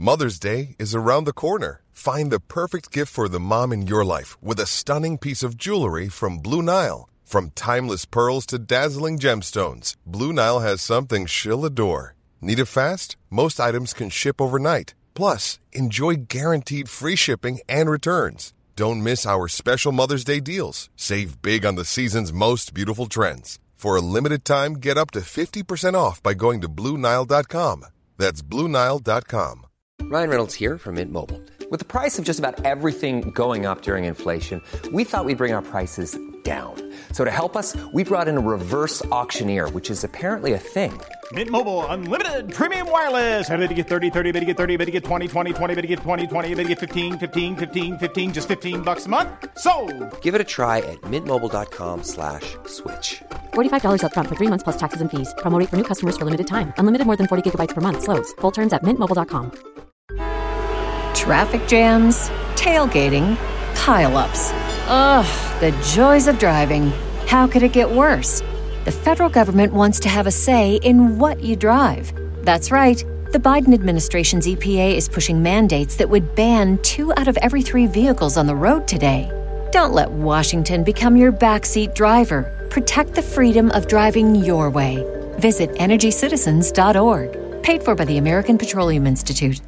Mother's Day is around the corner. Find the perfect gift for the mom in your life with a stunning piece of jewelry from Blue Nile. From timeless pearls to dazzling gemstones, Blue Nile has something she'll adore. Need it fast? Most items can ship overnight. Plus, enjoy guaranteed free shipping and returns. Don't miss our special Mother's Day deals. Save big on the season's most beautiful trends. For a limited time, get up to 50% off by going to BlueNile.com. That's BlueNile.com. Ryan Reynolds here from Mint Mobile. With the price of just about everything going up during inflation, we thought we'd bring our prices down. So to help us, we brought in a reverse auctioneer, which is apparently a thing. Mint Mobile Unlimited Premium Wireless. How to get 30, 30, bit to get 30, bit to get 20, 20, 20, bit to get 20, 20, bit to get 15, 15, 15, 15, just $15 a month? Sold! Give it a try at mintmobile.com/switch. $45 up front for 3 months plus taxes and fees. Promo rate for new customers for limited time. Unlimited more than 40 gigabytes per month. Slows full terms at mintmobile.com. Traffic jams, tailgating, pile-ups. Ugh, the joys of driving. How could it get worse? The federal government wants to have a say in what you drive. That's right. The Biden administration's EPA is pushing mandates that would ban 2 out of every 3 vehicles on the road today. Don't let Washington become your backseat driver. Protect the freedom of driving your way. Visit EnergyCitizens.org. Paid for by the American Petroleum Institute.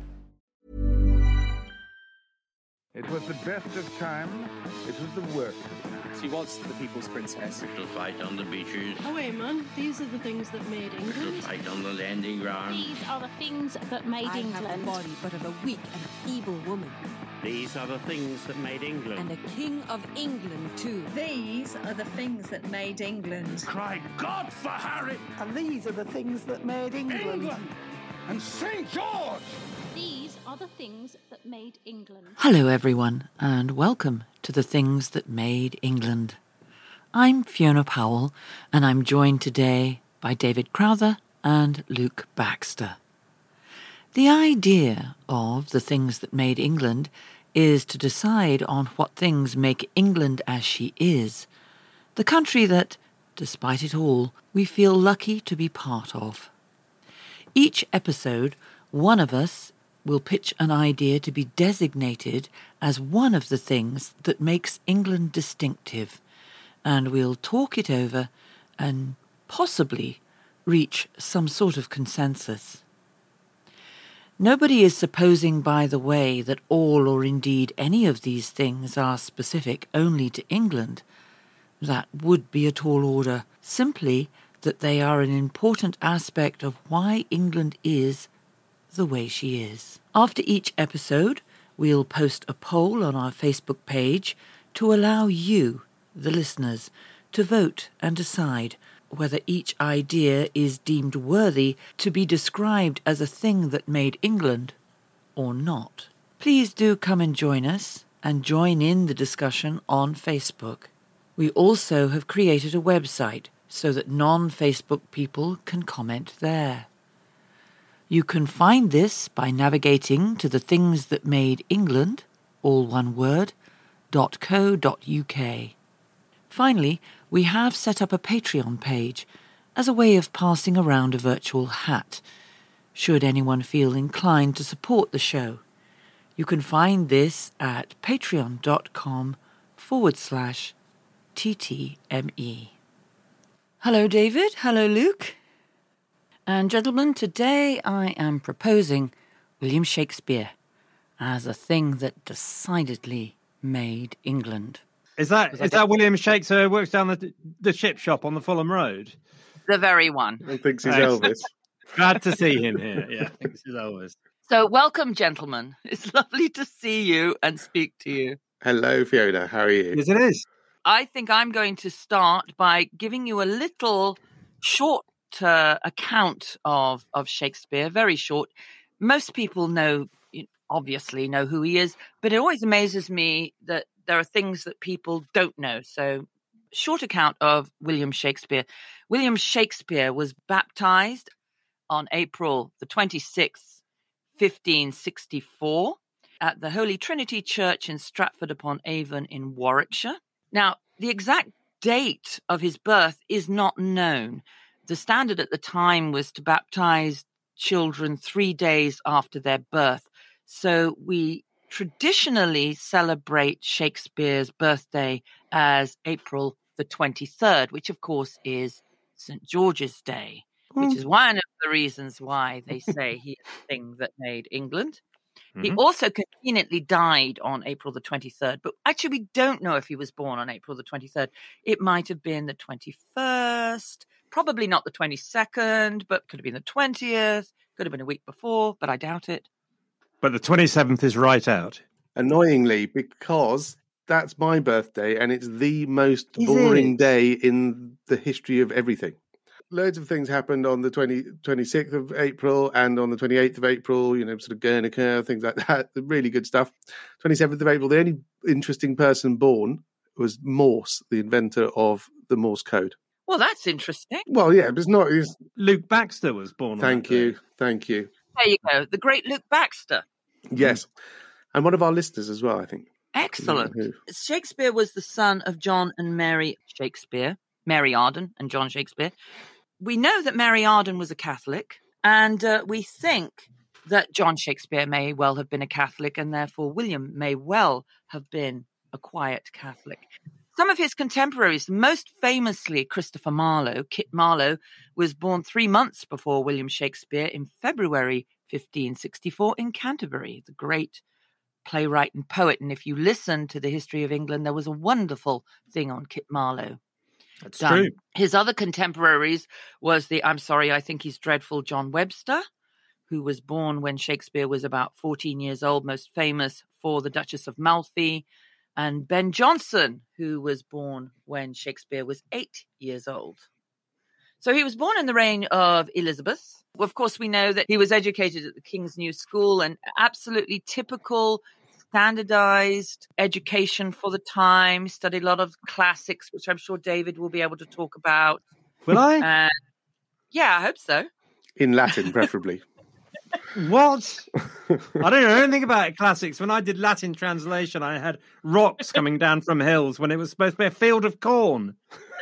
It was the best of times. It was the worst of times. She was the people's princess. To fight on the beaches. Oh, wait, man. These are the things that made To England. fight on the landing ground. These are the things that made England. I have a body, but of a weak and feeble woman. These are the things that made England. And a king of England, too. These are the things that made England. Cry God for Harry! And these are the things that made England. And St. George! These are the things that made England. Hello everyone, and welcome to the Things That Made England. I'm Fiona Powell, and I'm joined today by David Crowther and Luke Baxter. The idea of the things that made England is to decide on what things make England as she is, the country that, despite it all, we feel lucky to be part of. Each episode, one of us will pitch an idea to be designated as one of the things that makes England distinctive, and we'll talk it over and possibly reach some sort of consensus. Nobody is supposing, by the way, that all or indeed any of these things are specific only to England. That would be a tall order. Simply that they are an important aspect of why England is the way she is. After each episode, we'll post a poll on our Facebook page to allow you, the listeners, to vote and decide whether each idea is deemed worthy to be described as a thing that made England or not. Please do come and join us and join in the discussion on Facebook. We also have created a website so that non-Facebook people can comment there. You can find this by navigating to the Things That Made England, all one word, .co.uk. Finally, we have set up a Patreon page as a way of passing around a virtual hat, should anyone feel inclined to support the show. You can find this at patreon.com/TTME. Hello, David. Hello, Luke. And gentlemen, today I am proposing William Shakespeare as a thing that decidedly made England. Is that William Shakespeare who works down the chip shop on the Fulham Road? The very one. He thinks he's Elvis. Glad to see him here. Yeah, thinks he's Elvis. So welcome, gentlemen. It's lovely to see you and speak to you. Hello, Fiona. How are you? Yes, it is. I think I'm going to start by giving you a little short account of Shakespeare, very short. Most people obviously know who he is, but it always amazes me that there are things that people don't know. So, short account of William Shakespeare. William Shakespeare was baptized on April the 26th, 1564, at the Holy Trinity Church in Stratford-upon-Avon in Warwickshire. Now, the exact date of his birth is not known. The standard at the time was to baptize children 3 days after their birth. So we traditionally celebrate Shakespeare's birthday as April the 23rd, which of course is St. George's Day, which is one of the reasons why they say he is the thing that made England. He also conveniently died on April the 23rd, but actually we don't know if he was born on April the 23rd. It might have been the 21st, probably not the 22nd, but could have been the 20th, could have been a week before, but I doubt it. But the 27th is right out. Annoyingly, because that's my birthday and it's the most boring day in the history of everything. Loads of things happened on the 26th of April and on the 28th of April, sort of Guernica, things like that. Really good stuff. 27th of April, the only interesting person born was Morse, the inventor of the Morse code. Well, that's interesting. Well, yeah, but it's not... Luke Baxter was born on Thank you. There you go. The great Luke Baxter. Yes. And one of our listeners as well, I think. Excellent. Shakespeare was the son of John and Mary Shakespeare, Mary Arden and John Shakespeare. We know that Mary Arden was a Catholic, and we think that John Shakespeare may well have been a Catholic, and therefore William may well have been a quiet Catholic. Some of his contemporaries, most famously Christopher Marlowe, Kit Marlowe, was born 3 months before William Shakespeare in February 1564 in Canterbury, the great playwright and poet. And if you listen to the history of England, there was a wonderful thing on Kit Marlowe. That's true. His other contemporaries was I think he's dreadful, John Webster, who was born when Shakespeare was about 14 years old, most famous for The Duchess of Malfi, and Ben Jonson, who was born when Shakespeare was 8 years old. So he was born in the reign of Elizabeth. Of course, we know that he was educated at the King's New School, and absolutely typical, standardized education for the time. Studied a lot of classics, which I'm sure David will be able to talk about. Will I? Yeah, I hope so. In Latin, preferably. What? I don't know anything about classics. When I did Latin translation, I had rocks coming down from hills when it was supposed to be a field of corn.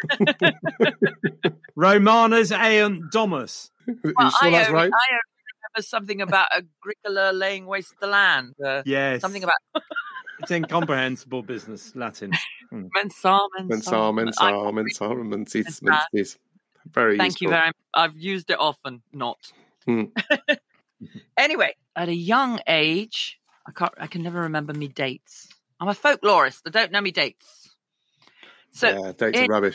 Romanus Aunt Domus. Well, I remember something about Agricola laying waste the land. Yes. Something about... It's incomprehensible business, Latin. Mensar. Very Thank useful. you very much. I've used it often, not. Anyway, at a young age, I can never remember me dates. I'm a folklorist. I don't know me dates. So yeah, dates are rubbish.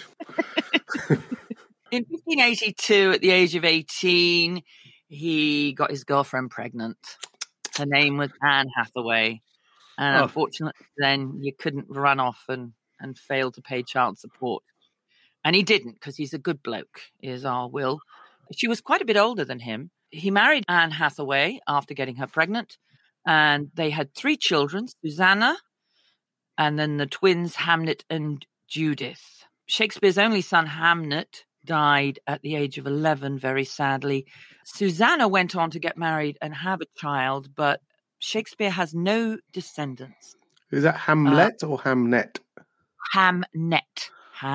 In 1582, at the age of 18, he got his girlfriend pregnant. Her name was Anne Hathaway. And unfortunately, then you couldn't run off and fail to pay child support. And he didn't, because he's a good bloke, is our Will. She was quite a bit older than him. He married Anne Hathaway after getting her pregnant, and they had 3 children, Susanna, and then the twins Hamnet and Judith. Shakespeare's only son, Hamnet, died at the age of 11, very sadly. Susanna went on to get married and have a child, but Shakespeare has no descendants. Is that Hamlet or Hamnet? Hamnet.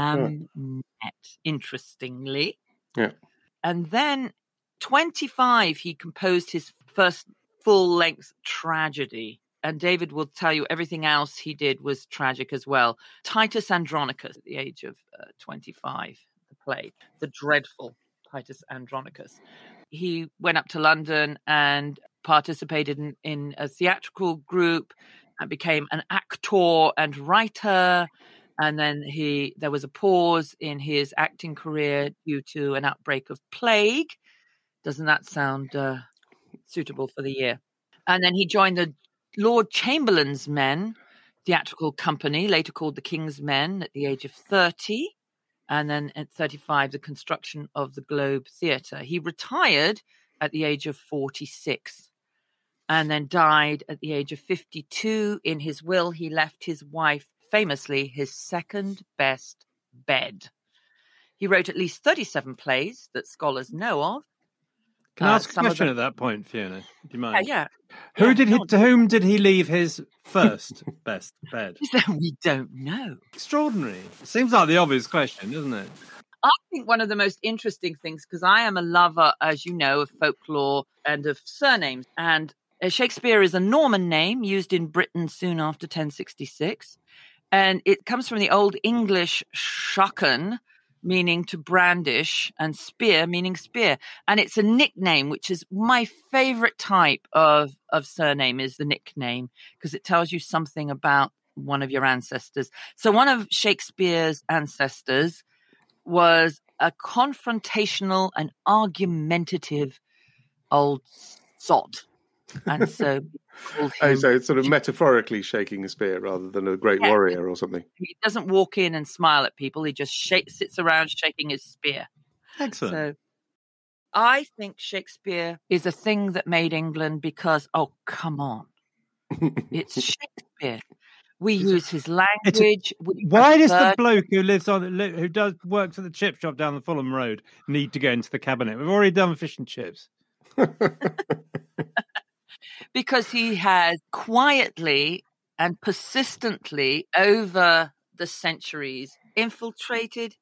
Interestingly. Yeah. And then 25, he composed his first full-length tragedy. And David will tell you everything else he did was tragic as well. Titus Andronicus at the age of 25, the play, the dreadful Titus Andronicus. He went up to London and participated in a theatrical group and became an actor and writer. And then there was a pause in his acting career due to an outbreak of plague. Doesn't that sound suitable for the year? And then he joined the Lord Chamberlain's Men theatrical company, later called the King's Men, at the age of 30. And then at 35, the construction of the Globe Theatre. He retired at the age of 46 and then died at the age of 52. In his will, he left his wife, famously, his second best bed. He wrote at least 37 plays that scholars know of. Can I ask a question at that point, Fiona? Do you mind? Yeah. To whom did he leave his first best bed? We don't know. Extraordinary. It seems like the obvious question, doesn't it? I think one of the most interesting things, because I am a lover, as you know, of folklore and of surnames. And Shakespeare is a Norman name used in Britain soon after 1066. And it comes from the Old English shakan, meaning to brandish, and spear, meaning spear. And it's a nickname, which is my favorite type of surname, is the nickname, because it tells you something about one of your ancestors. So one of Shakespeare's ancestors was a confrontational and argumentative old sot. And so so it's sort of metaphorically shaking a spear rather than a great warrior or something. He doesn't walk in and smile at people. He just sits around shaking his spear. Excellent. So I think Shakespeare is a thing that made England because, oh, come on. It's Shakespeare. We use his language. Why does the bloke who works at the chip shop down the Fulham Road need to go into the cabinet? We've already done fish and chips. Because he has quietly and persistently over the centuries infiltrated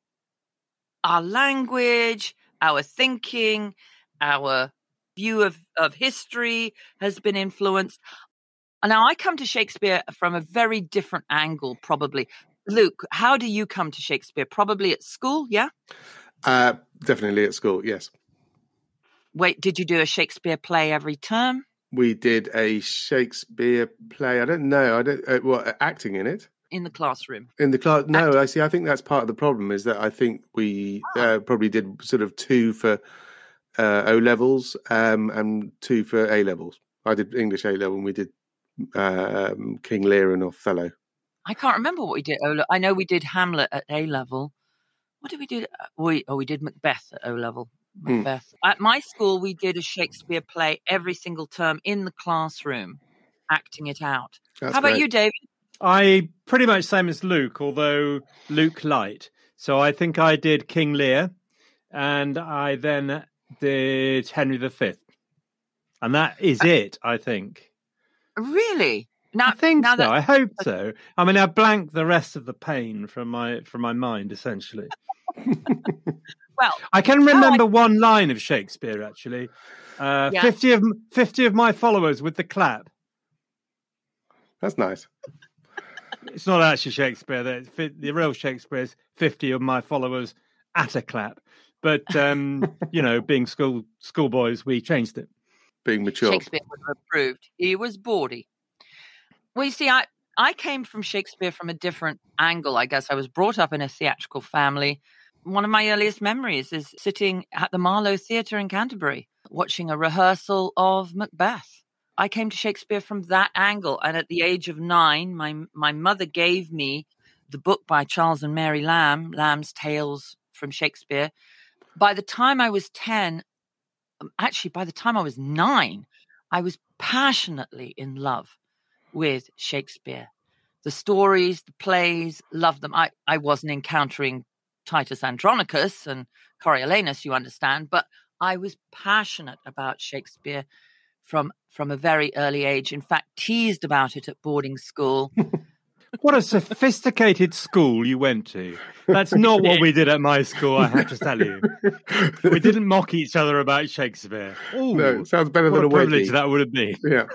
our language, our thinking, our view of history has been influenced. And now I come to Shakespeare from a very different angle, probably. Luke, how do you come to Shakespeare? Probably at school, yeah? Definitely at school, yes. Wait, did you do a Shakespeare play every term? We did a Shakespeare play. I don't know. Acting in it? In the classroom. In the class? No, I see. I think that's part of the problem, is that I think we probably did sort of 2 for O levels and 2 for A levels. I did English A level, and we did King Lear and Othello. I can't remember what we did. I know we did Hamlet at A level. What did we do? We did Macbeth at O level. Macbeth. At my school, we did a Shakespeare play every single term in the classroom, acting it out. That's How about great. you, David? I pretty much same as Luke, although Luke light. So I think I did King Lear, and I then did Henry V. And that is it, I think. Really? I think so. I hope so. I mean, I blanked the rest of the pain from my mind, essentially. Well, I can remember one line of Shakespeare, actually. 50 of my followers with the clap. That's nice. It's not actually Shakespeare. The real Shakespeare is 50 of my followers at a clap. But, being schoolboys, we changed it. Being mature. Shakespeare would have approved. He was bawdy. Well, you see, I came from Shakespeare from a different angle, I guess. I was brought up in a theatrical family. One of my earliest memories is sitting at the Marlow Theatre in Canterbury, watching a rehearsal of Macbeth. I came to Shakespeare from that angle. And at the age of 9, my mother gave me the book by Charles and Mary Lamb, Lamb's Tales from Shakespeare. By the time I was 10, actually, by the time I was 9, I was passionately in love with Shakespeare. The stories, the plays, loved them. I wasn't encountering Titus Andronicus and Coriolanus, you understand, but I was passionate about Shakespeare from a very early age. In fact, teased about it at boarding school. What a sophisticated school you went to. That's not what we did at my school, I have to tell you. We didn't mock each other about Shakespeare. Ooh, no, it sounds better than a privilege that would have been. Yeah.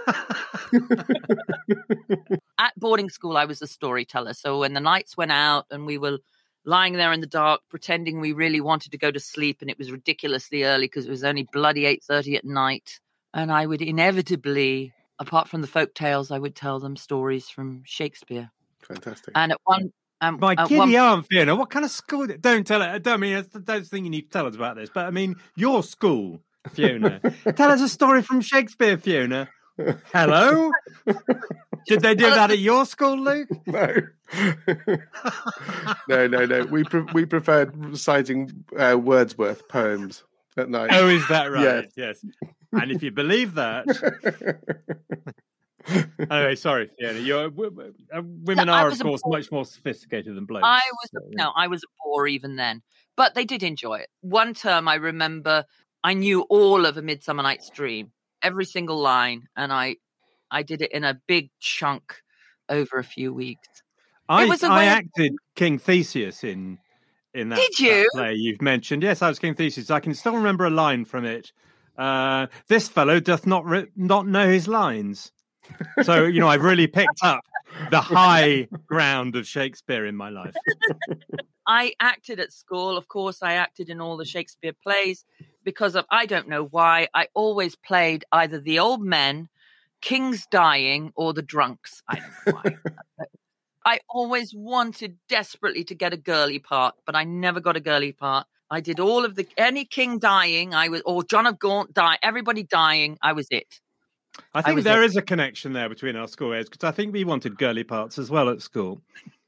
At boarding school, I was a storyteller. So when the lights went out and we were lying there in the dark, pretending we really wanted to go to sleep, and it was ridiculously early because it was only bloody 8:30 at night, and I would inevitably, apart from the folk tales, I would tell them stories from Shakespeare. Fantastic. And at one... My giddy aunt, Fiona, what kind of school? Don't tell it. I don't think you need to tell us about this, but I mean, your school, Fiona. Tell us a story from Shakespeare, Fiona. Hello? Did they do that at your school, Luke? No. No. We preferred reciting Wordsworth poems at night. Oh, is that right? Yes. And if you believe that... Anyway, sorry, Fiona. Women are, of course, much more sophisticated than blokes. I was a bore even then, but they did enjoy it. One term, I remember, I knew all of A Midsummer Night's Dream, every single line, and I did it in a big chunk over a few weeks. I acted King Theseus in that, did you? that play you've mentioned. Yes, I was King Theseus. I can still remember a line from it. This fellow doth not know his lines. So, I've really picked up the high ground of Shakespeare in my life. I acted at school. Of course, I acted in all the Shakespeare plays because of, I don't know why, I always played either the old men, kings dying, or the drunks. I don't know why. I always wanted desperately to get a girly part, but I never got a girly part. I did all of any king dying, or John of Gaunt die, everybody dying, I was it. I think there is a connection there between our school years, because I think we wanted girly parts as well at school.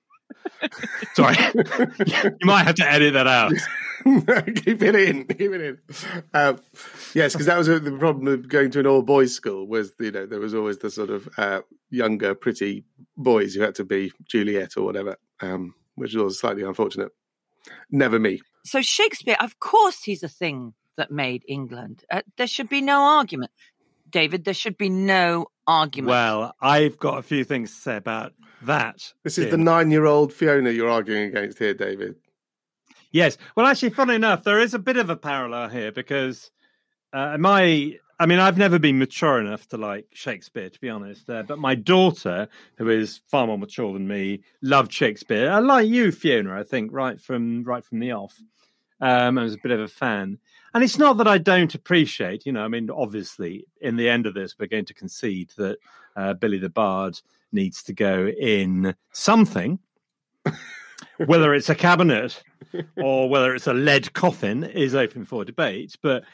Sorry, you might have to edit that out. Keep it in. Yes, because that was the problem of going to an all-boys school, was there was always the sort of younger, pretty boys who had to be Juliet or whatever, which was slightly unfortunate. Never me. So Shakespeare, of course, he's a thing that made England. There should be no argument. David, there should be no argument. Well, I've got a few things to say about that. This is the 9-year-old Fiona you're arguing against here, David. Yes. Well, actually, funnily enough, there is a bit of a parallel here because I've never been mature enough to like Shakespeare, to be honest. But my daughter, who is far more mature than me, loved Shakespeare. I like you, Fiona, I think, right from the off. I was a bit of a fan. And it's not that I don't appreciate, obviously, in the end of this, we're going to concede that Billy the Bard needs to go in something, whether it's a cabinet or whether it's a lead coffin is open for debate. But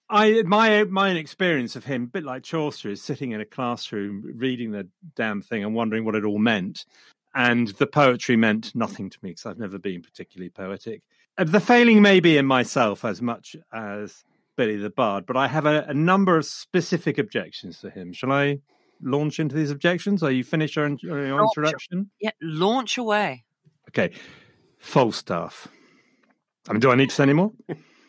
my experience of him, a bit like Chaucer, is sitting in a classroom reading the damn thing and wondering what it all meant. And the poetry meant nothing to me because I've never been particularly poetic. The failing may be in myself as much as Billy the Bard, but I have a number of specific objections to him. Shall I launch into these objections? Are you finished your introduction? Yeah, launch away. Okay. Falstaff. Do I need to say any more?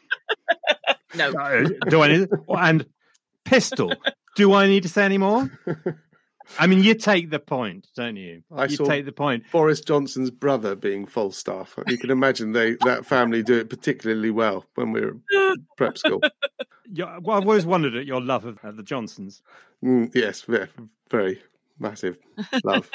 No. Do I need? And Pistol. Do I need to say any more? You take the point, don't you? Take the point. Boris Johnson's brother being Falstaff. You can imagine that family do it particularly well when we were at prep school. I've always wondered at your love of the Johnsons. Yes, very massive love.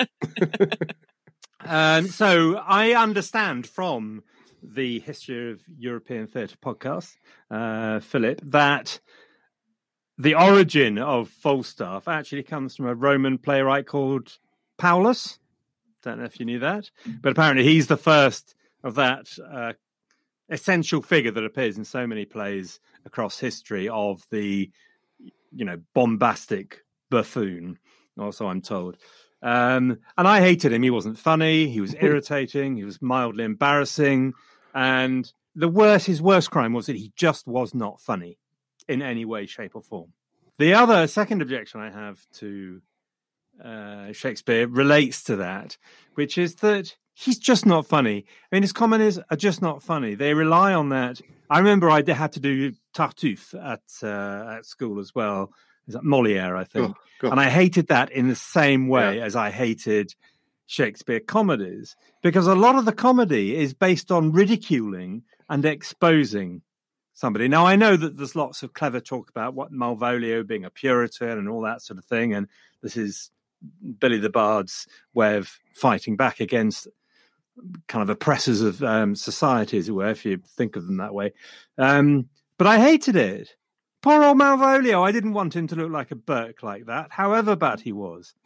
So I understand from the History of European Theatre podcast, Philip, that the origin of Falstaff actually comes from a Roman playwright called Paulus. Don't know if you knew that, but apparently he's the first of that essential figure that appears in so many plays across history of the, bombastic buffoon, or so I'm told. And I hated him. He wasn't funny. He was irritating. He was mildly embarrassing. And his worst crime was that he just was not funny in any way, shape or form. The second objection I have to Shakespeare relates to that, which is that he's just not funny. His comedies are just not funny. They rely on that. I remember I had to do Tartuffe at school as well. Is that Molière, I think? Oh, and I hated that in the same way as I hated Shakespeare comedies, because a lot of the comedy is based on ridiculing and exposing somebody. Now, I know that there's lots of clever talk about what Malvolio being a Puritan and all that sort of thing, and this is Billy the Bard's way of fighting back against kind of oppressors of society, as it were, if you think of them that way. But I hated it. Poor old Malvolio. I didn't want him to look like a Burke like that, however bad he was.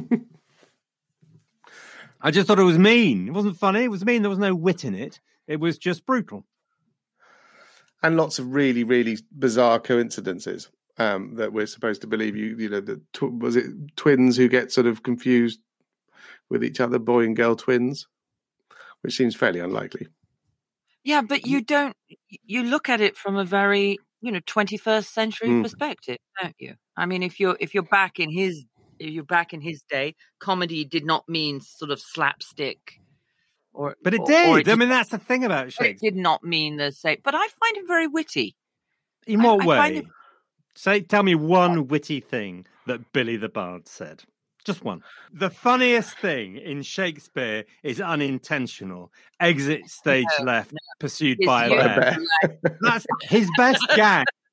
I just thought it was mean. It wasn't funny. It was mean. There was no wit in it. It was just brutal. And lots of really, really bizarre coincidences that we're supposed to believe. Was it twins who get sort of confused with each other, boy and girl twins, which seems fairly unlikely. Yeah, but you look at it from a very, 21st century perspective, don't you? If you're back in his day, comedy did not mean sort of slapstick. But it did. That's the thing about Shakespeare. It did not mean the same. But I find him very witty. In what way? Tell me one witty thing that Billy the Bard said. Just one. The funniest thing in Shakespeare is unintentional. Exit stage left, pursued by a bear. That's his best gag.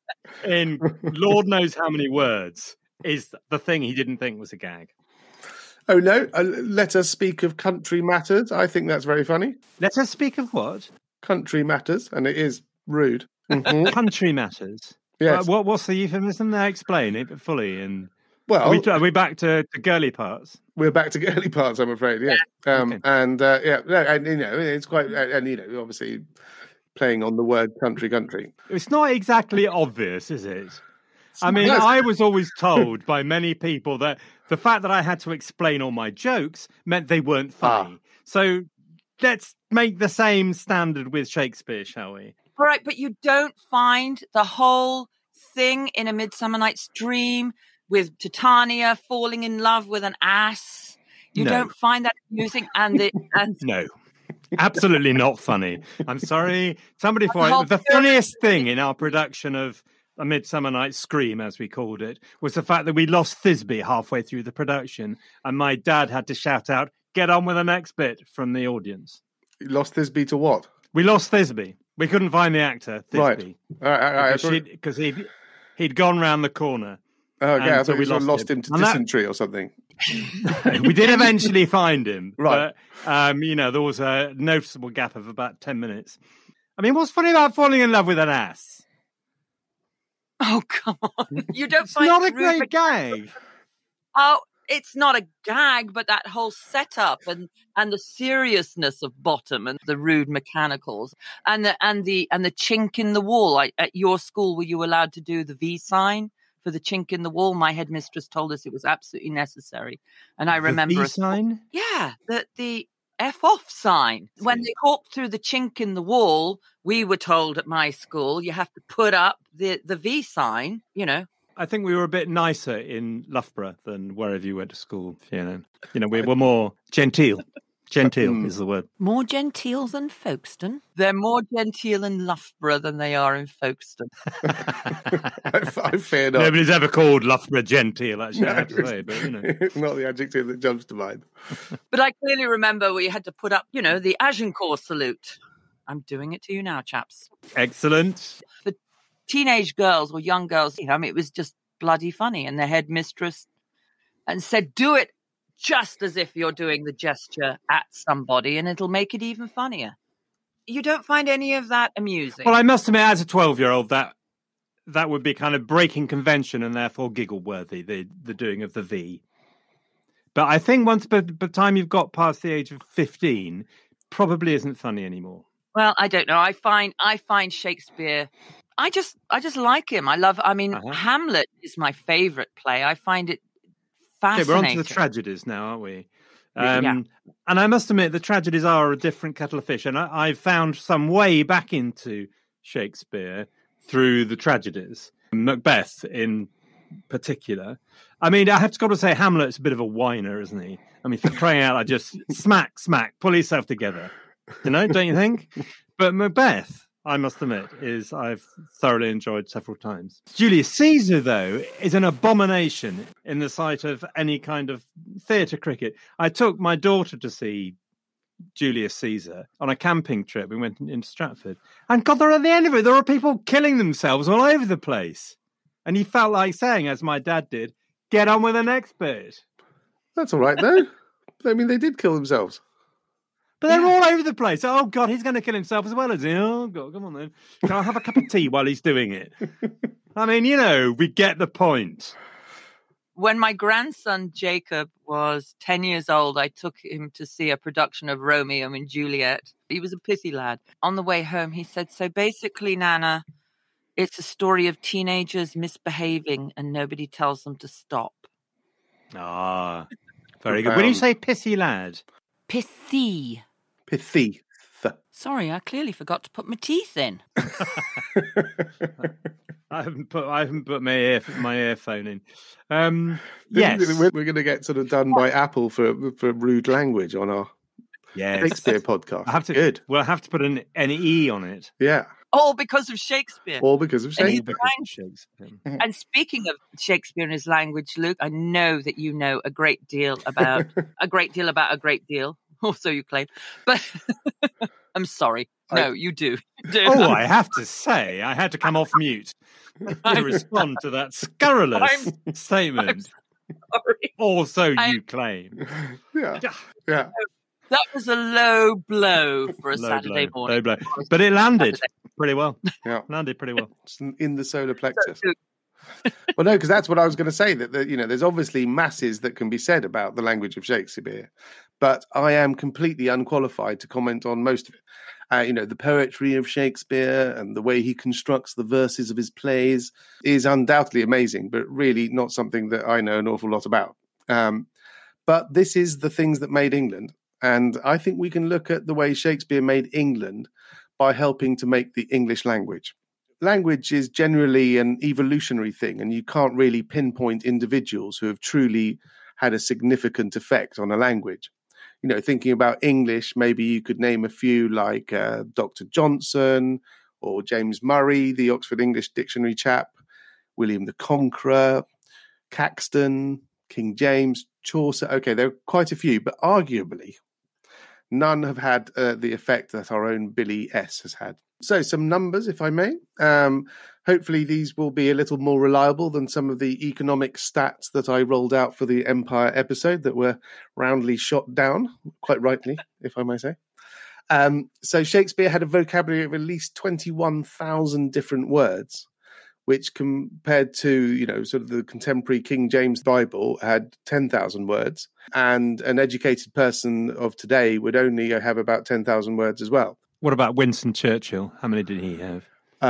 in Lord knows how many words is the thing he didn't think was a gag. Oh, no. Let us speak of country matters. I think that's very funny. Let us speak of what? Country matters, and it is rude. Country matters? Yes. What's the euphemism there? Explain it fully. And well, are we back to girly parts? We're back to girly parts, I'm afraid, yeah. Okay. And, it's quite, and, obviously playing on the word country. It's not exactly obvious, is it? I mean, I was always told by many people that the fact that I had to explain all my jokes meant they weren't funny. So let's make the same standard with Shakespeare, shall we? All right, but you don't find the whole thing in A Midsummer Night's Dream with Titania falling in love with an ass? You don't find that amusing? No. Absolutely not funny. I'm sorry. Somebody for it. The funniest thing in our production of A Midsummer Night's Scream, as we called it, was the fact that we lost Thisbe halfway through the production, and my dad had to shout out, "Get on with the next bit," from the audience. You lost Thisbe to what? We lost Thisbe. We couldn't find the actor, Thisbe. Right. Because he'd gone round the corner. Oh, yeah, I thought we lost him to dysentery or something. We did eventually find him. Right. But, there was a noticeable gap of about 10 minutes. I mean, what's funny about falling in love with an ass? Oh, come on. You don't it's find not a great gag. Oh, it's not a gag, but that whole setup and the seriousness of Bottom and the rude mechanicals and the chink in the wall. At your school, were you allowed to do the V sign for the chink in the wall? My headmistress told us it was absolutely necessary. And I remember the V sign? Yeah, the F off sign. When they walked through the chink in the wall, we were told at my school, you have to put up the V sign, I think we were a bit nicer in Loughborough than wherever you went to school, Fiona. We were more genteel. Genteel is the word. More genteel than Folkestone? They're more genteel in Loughborough than they are in Folkestone. I fear not. Nobody's ever called Loughborough genteel, actually, I have to say. But, It's not the adjective that jumps to mind. But I clearly remember we had to put up, the Agincourt salute. I'm doing it to you now, chaps. Excellent. For teenage girls or young girls, it was just bloody funny. And the headmistress said, do it just as if you're doing the gesture at somebody and it'll make it even funnier. You don't find any of that amusing? Well, I must admit, as a 12-year-old, that would be kind of breaking convention and therefore giggle-worthy, the doing of the V. But I think once by the time you've got past the age of 15, probably isn't funny anymore. Well, I don't know. I find Shakespeare... I just like him. Hamlet is my favorite play. I find it fascinating. Okay, we're on to the tragedies now, aren't we? Yeah. And I must admit, the tragedies are a different kettle of fish. And I've found some way back into Shakespeare through the tragedies. Macbeth in particular. I mean, I have got to say, Hamlet's a bit of a whiner, isn't he? I mean, for crying out, just smack, pull yourself together. Don't you think? But Macbeth, I must admit, I've thoroughly enjoyed several times. Julius Caesar, though, is an abomination in the sight of any kind of theatre cricket. I took my daughter to see Julius Caesar on a camping trip. We went into Stratford. And God, they're at the end of it. There are people killing themselves all over the place. And he felt like saying, as my dad did, get on with the next bit. That's all right, though. I mean, they did kill themselves. But they're all over the place. Oh, God, he's going to kill himself as well, is he? Oh, God, come on then. Can I have a cup of tea while he's doing it? I mean, we get the point. When my grandson Jacob was 10 years old, I took him to see a production of Romeo and Juliet. He was a pithy lad. On the way home, he said, so basically, Nana, it's a story of teenagers misbehaving and nobody tells them to stop. Ah, very good. When you say pithy lad? Pithy. Pithy. Sorry, I clearly forgot to put my teeth in. I haven't put my earphone in. Yes, we're going to get sort of done by Apple for rude language on our Shakespeare podcast. Good. We'll have to put an E on it. Yeah. All because of Shakespeare. All because of Shakespeare. And speaking of Shakespeare and his language, Luke, I know that you know a great deal about a great deal. Or so you claim. But I'm sorry. No, you do. Oh, I have to say, I had to come off mute to respond to that scurrilous statement. Sorry. Or so you claim. Yeah. That was a low blow for a Saturday morning. Low blow. But it landed pretty well. Yeah. Landed pretty well. It's in the solar plexus. Well, no, because that's what I was going to say, that there's obviously masses that can be said about the language of Shakespeare, but I am completely unqualified to comment on most of it. The poetry of Shakespeare and the way he constructs the verses of his plays is undoubtedly amazing, but really not something that I know an awful lot about. But this is the things that made England. And I think we can look at the way Shakespeare made England by helping to make the English language. Language is generally an evolutionary thing, and you can't really pinpoint individuals who have truly had a significant effect on a language. Thinking about English, maybe you could name a few like Dr. Johnson or James Murray, the Oxford English Dictionary chap, William the Conqueror, Caxton, King James, Chaucer. Okay, there are quite a few, but arguably none have had the effect that our own Billy S. has had. So some numbers, if I may. Hopefully these will be a little more reliable than some of the economic stats that I rolled out for the Empire episode that were roundly shot down, quite rightly, if I may say. So Shakespeare had a vocabulary of at least 21,000 different words, which compared to, sort of the contemporary King James Bible had 10,000 words. And an educated person of today would only have about 10,000 words as well. What about Winston Churchill? How many did he have?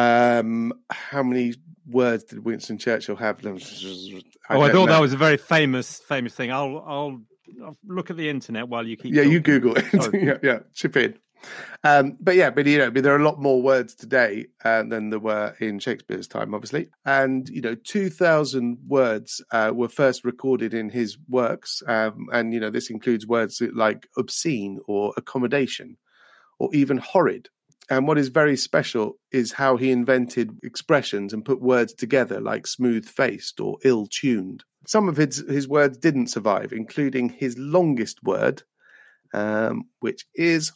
How many words did Winston Churchill have? I thought that was a very famous thing. I'll look at the internet while you keep talking. You Google it. yeah, chip in. But there are a lot more words today than there were in Shakespeare's time, obviously. And 2,000 words were first recorded in his works, and this includes words like obscene or accommodation, or even horrid. And what is very special is how he invented expressions and put words together like smooth-faced or ill-tuned. Some of his words didn't survive, including his longest word, which is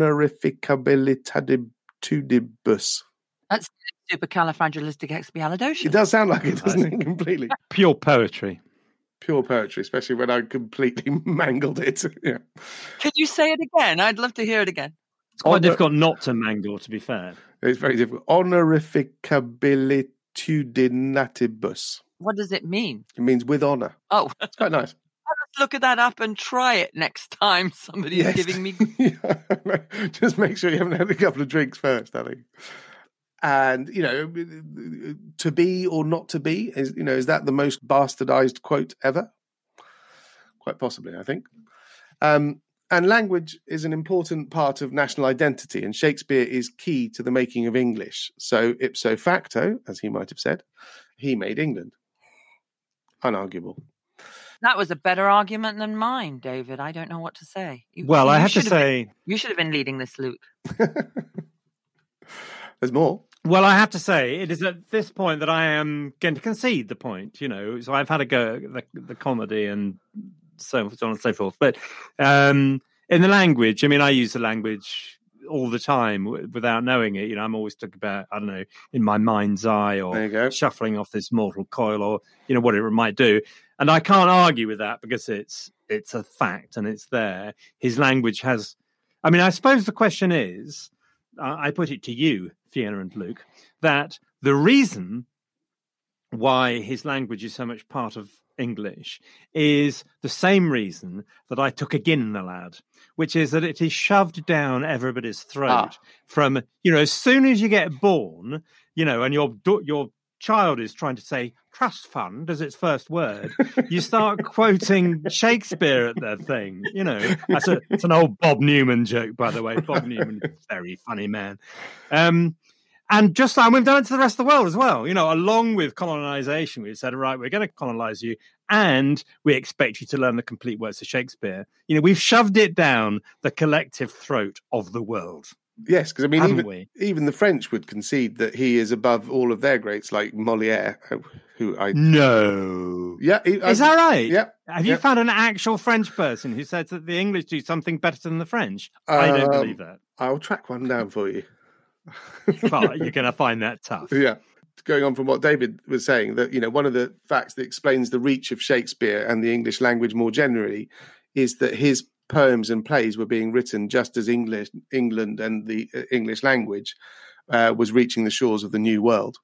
honorificabilitadibus. That's supercalifragilisticexpialidocious. It does sound like it, doesn't it? Completely. Pure poetry, especially when I completely mangled it. Yeah. Could you say it again? I'd love to hear it again. It's quite difficult not to mangle, to be fair. It's very difficult. Honorificabilitudinatibus. What does it mean? It means with honour. Oh. It's quite nice. Let's look at that up and try it next time somebody's giving me... Just make sure you haven't had a couple of drinks first, I think. And, to be or not to be, is that the most bastardized quote ever? Quite possibly, I think. And language is an important part of national identity, and Shakespeare is key to the making of English. So, ipso facto, as he might have said, he made England. Unarguable. That was a better argument than mine, David. I don't know what to say. I have to say... You should have been leading this, Luke. There's more. Well, I have to say, it is at this point that I am going to concede the point, So I've had a go at the comedy and so on and so forth. But in the language, I use the language all the time without knowing it. I'm always talking about, I don't know, in my mind's eye or shuffling off this mortal coil or, what it might do. And I can't argue with that because it's a fact and it's there. His language has... I suppose the question is, I put it to you, Fiona and Luke, that the reason why his language is so much part of English is the same reason that I took again the lad, which is that it is shoved down everybody's throat from, as soon as you get born, and your child is trying to say trust fund as its first word, you start quoting Shakespeare at the thing. It's an old Bob Newman joke, by the way. Bob Newman, very funny man. And just like we've done it to the rest of the world as well, along with colonization, we've said, right, we're going to colonize you and we expect you to learn the complete works of Shakespeare. We've shoved it down the collective throat of the world. Yes, because I mean, Haven't even the French would concede that he is above all of their greats, like Molière, who I No. Yeah, is that right? Yeah. Have you found an actual French person who says that the English do something better than the French? I don't believe that. I'll track one down for you. But you're going to find that tough. Yeah. Going on from what David was saying, that one of the facts that explains the reach of Shakespeare and the English language more generally is that his poems and plays were being written just as England and the English language was reaching the shores of the New World.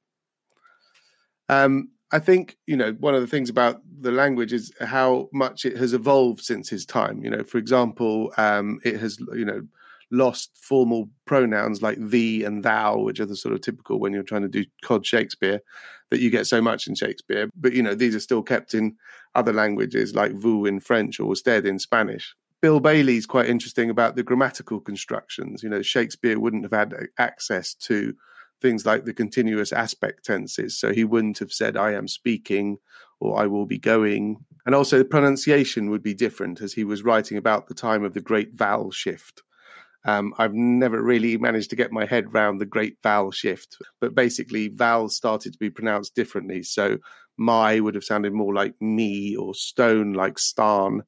I think, one of the things about the language is how much it has evolved since his time. For example, it has, lost formal pronouns like thee and thou, which are the sort of typical when you're trying to do cod Shakespeare that you get so much in Shakespeare. But, these are still kept in other languages like vous in French or usted in Spanish. Bill Bailey's quite interesting about the grammatical constructions. Shakespeare wouldn't have had access to things like the continuous aspect tenses. So he wouldn't have said, I am speaking or I will be going. And also the pronunciation would be different as he was writing about the time of the Great Vowel Shift. I've never really managed to get my head round the Great Vowel Shift, but basically vowels started to be pronounced differently. So my would have sounded more like me or stone like starn.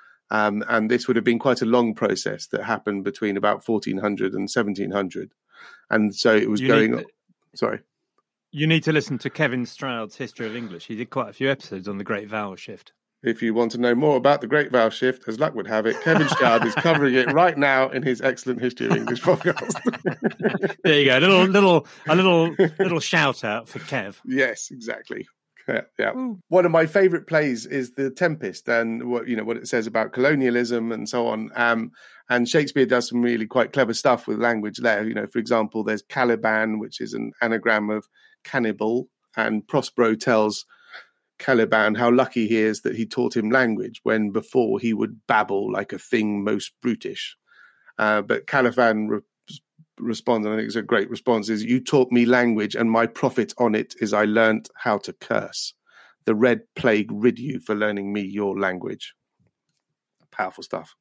And this would have been quite a long process that happened between about 1400 and 1700. And so it was Sorry. You need to listen to Kevin Stroud's History of English. He did quite a few episodes on the Great Vowel Shift. If you want to know more about the Great Vowel Shift, as luck would have it, Kevin Stroud is covering it right now in his excellent History of English podcast. There you go. A little shout out for Kev. Yes, exactly. Yeah. One of my favourite plays is The Tempest, and what it says about colonialism and so on. And Shakespeare does some really quite clever stuff with language there. For example, there's Caliban, which is an anagram of cannibal, and Prospero tells Caliban how lucky he is that he taught him language when before he would babble like a thing most brutish. But Caliban responds, and I think it's a great response, is you taught me language and my profit on it is I learnt how to curse. The red plague rid you for learning me your language. Powerful stuff.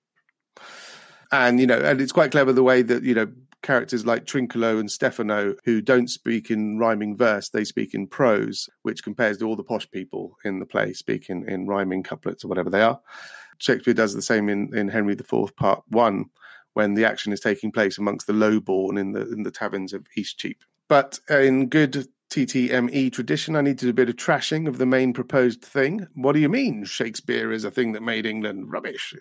And, and it's quite clever the way that, characters like Trinculo and Stefano, who don't speak in rhyming verse, they speak in prose, which compares to all the posh people in the play speak in rhyming couplets or whatever they are. Shakespeare does the same in Henry IV, Part 1, when the action is taking place amongst the lowborn in the taverns of Eastcheap. But in good TTME tradition, I need to do a bit of trashing of the main proposed thing. What do you mean Shakespeare is a thing that made England? Rubbish.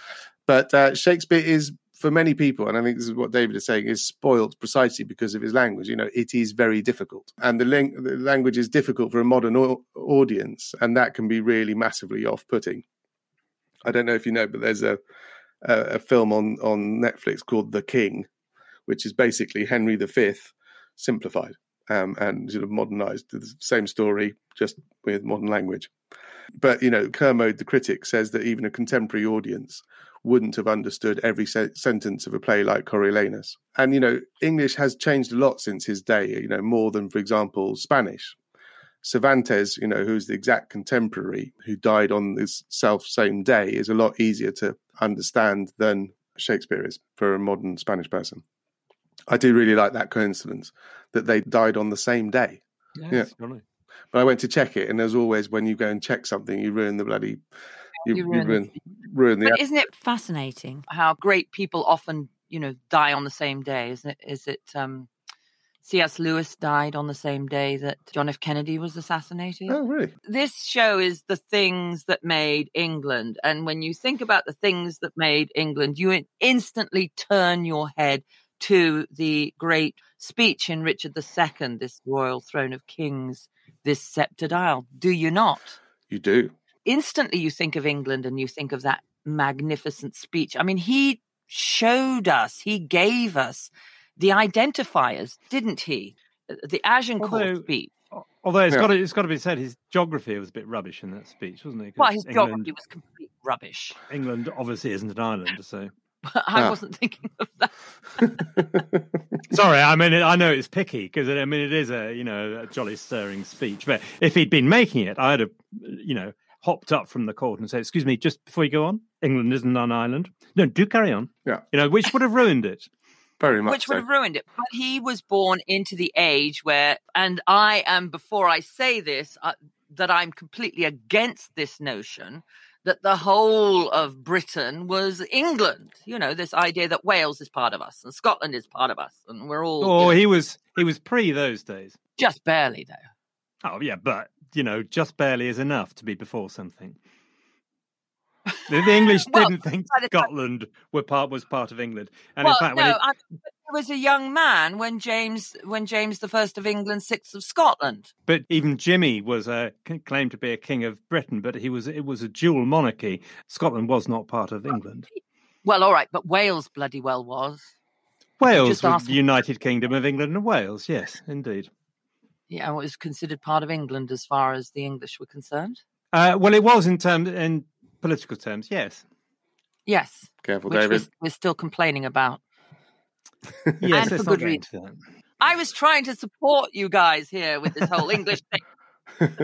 But Shakespeare is, for many people, and I think this is what David is saying, is spoilt precisely because of his language. It is very difficult. And the language is difficult for a modern audience, and that can be really massively off-putting. I don't know if you know, but there's a film on Netflix called The King, which is basically Henry V simplified and sort of modernized. The same story, just with modern language. But, Kermode, the critic, says that even a contemporary audience wouldn't have understood every sentence of a play like Coriolanus. And, English has changed a lot since his day, more than, for example, Spanish. Cervantes, who's the exact contemporary who died on this same day, is a lot easier to understand than Shakespeare is for a modern Spanish person. I do really like that coincidence that they died on the same day. Yes, yeah. Really. But I went to check it, and as always, when you go and check something, you ruin the bloody... You ruin the... But isn't it fascinating how great people often, die on the same day? Is it C.S. Lewis died on the same day that John F. Kennedy was assassinated? Oh, really? This show is the things that made England. And when you think about the things that made England, you instantly turn your head to the great speech in Richard II, this royal throne of kings, this sceptred isle. Do you not? You do. Instantly you think of England and you think of that magnificent speech. I mean, he showed us, he gave us the identifiers, didn't he? The Agincourt speech. Although it's got to be said, his geography was a bit rubbish in that speech, wasn't it? Well, his geography was complete rubbish. England obviously isn't an island, so... I wasn't thinking of that. Sorry, I mean, I know it's picky because it is a jolly stirring speech. But if he'd been making it, I'd have, hopped up from the court and said, "Excuse me, just before you go on, England isn't an island. No, do carry on." Yeah, which would have ruined it. Very much which would so. have ruined it. But he was born into the age where, and I am, before I say this, that I'm completely against this notion that the whole of Britain was England. You know, this idea that Wales is part of us and Scotland is part of us, and we're all. Oh, he was pre those days. Just barely, though. Oh yeah, but just barely is enough to be before something. The English didn't think Scotland was part of England, and in fact, I was a young man when James I of England, sixth of Scotland. But even Jimmy was claimed to be a king of Britain, but it was a dual monarchy. Scotland was not part of England. Well, all right, but Wales bloody well was. Wales was the United Kingdom of England and Wales. Yes, indeed. Yeah, it was considered part of England as far as the English were concerned. Well, it was in political terms, yes. Yes. Careful, David. We're still complaining about. Yes, and for good reason. I was trying to support you guys here with this whole English thing.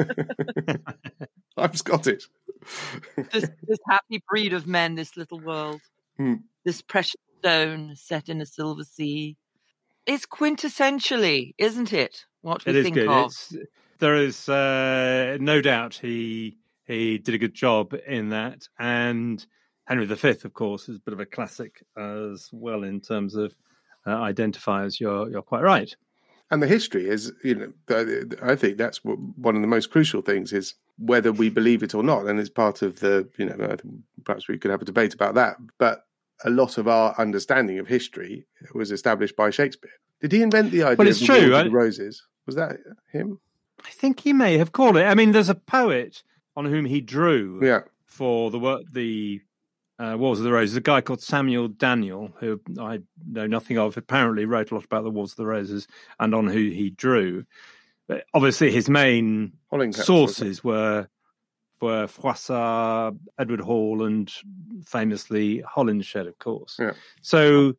I'm Scottish. this happy breed of men, this little world. This precious stone set in a silver sea. It's quintessentially, isn't it, what we think of? There is no doubt he did a good job in that. And Henry V, of course, is a bit of a classic as well in terms of identifiers. You're quite right. And the history is, I think that's one of the most crucial things is whether we believe it or not. And it's part of the, perhaps we could have a debate about that. But a lot of our understanding of history was established by Shakespeare. Did he invent the idea of the Roses? Was that him? I think he may have called it. I mean, there's a poet on whom he drew for the Wars of the Roses, a guy called Samuel Daniel, who I know nothing of, apparently wrote a lot about the Wars of the Roses and on who he drew. But obviously, his main sources were Froissart, Edward Hall, and famously Holinshed, of course. Yeah. So,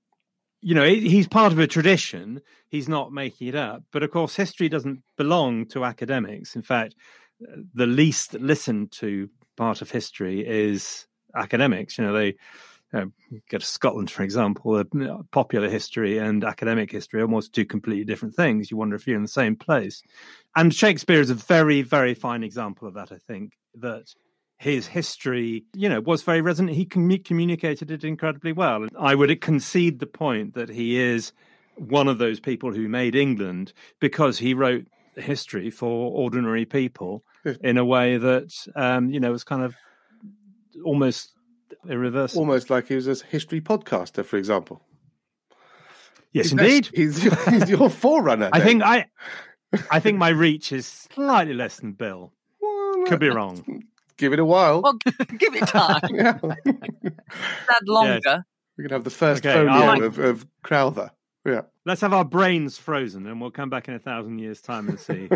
he's part of a tradition. He's not making it up. But, of course, history doesn't belong to academics. In fact, the least listened to part of history is academics. They go to Scotland, for example, popular history and academic history are almost two completely different things. You wonder if you're in the same place. And Shakespeare is a very, very fine example of that, I think, that his history, was very resonant. He communicated it incredibly well. And I would concede the point that he is one of those people who made England because he wrote history for ordinary people in a way that, was kind of almost irreversible. Almost like he was a history podcaster, for example. Yes, indeed. He's your forerunner. I think my reach is slightly less than Bill. Well, could be wrong. Give it a while. Well, give it time. That longer. Yes. We can have the first folio of Crowther. Yeah. Let's have our brains frozen and we'll come back in 1,000 years' time and see.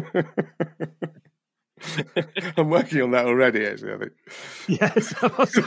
I'm working on that already, actually, I think. Yes.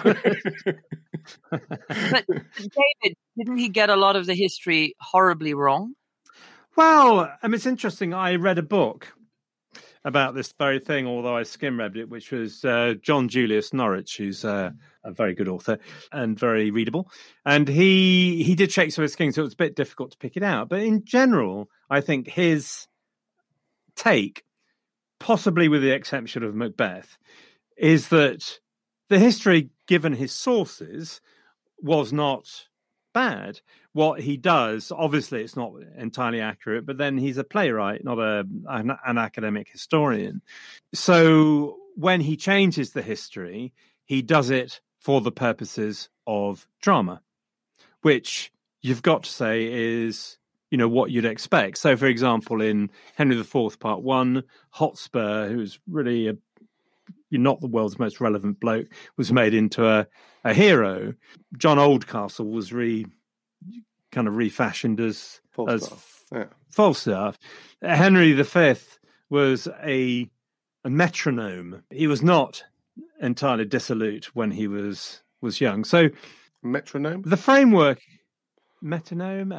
But David, didn't he get a lot of the history horribly wrong? Well, it's interesting. I read a book about this very thing, although I skim-read it, which was John Julius Norwich, who's a very good author and very readable. And he did Shakespeare's King, so it was a bit difficult to pick it out. But in general, I think his take, possibly with the exception of Macbeth, is that the history, given his sources, was not bad. What he does, obviously, it's not entirely accurate, but then he's a playwright, not an academic historian. So when he changes the history, he does it for the purposes of drama, which you've got to say is, what you'd expect. So, for example, in Henry IV, Part 1, Hotspur, who's really not the world's most relevant bloke, was made into a hero. John Oldcastle was refashioned as Falstaff. Henry V was a metronome. He was not entirely dissolute when he was young. So, metronome? The framework, metronome,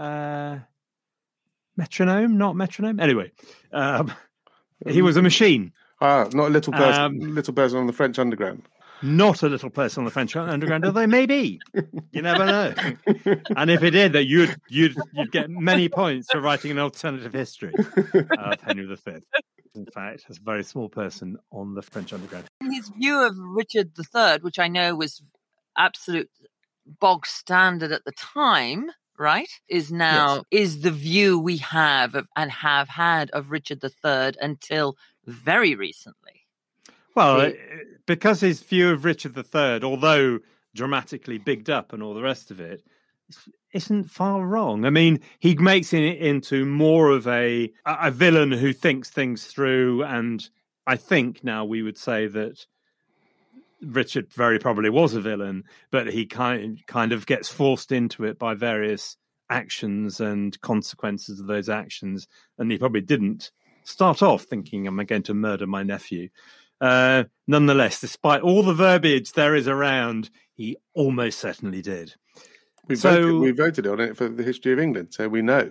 not metronome. Anyway, he was a machine. Not a little person on the French underground. not a little person on the French underground, although maybe. You never know. And if it did, that you'd get many points for writing an alternative history of Henry V. In fact, as a very small person on the French underground. His view of Richard III, which I know was absolute bog standard at the time, right, is now is the view we have of, and have had of Richard III until very recently. Well, because his view of Richard III, although dramatically bigged up and all the rest of it, isn't far wrong. I mean, he makes it into more of a villain who thinks things through, and I think now we would say that Richard very probably was a villain, but he kind of gets forced into it by various actions and consequences of those actions, and he probably didn't start off thinking, am I going to murder my nephew? Nonetheless, despite all the verbiage there is around, he almost certainly did. We voted on it for the history of England, so we know.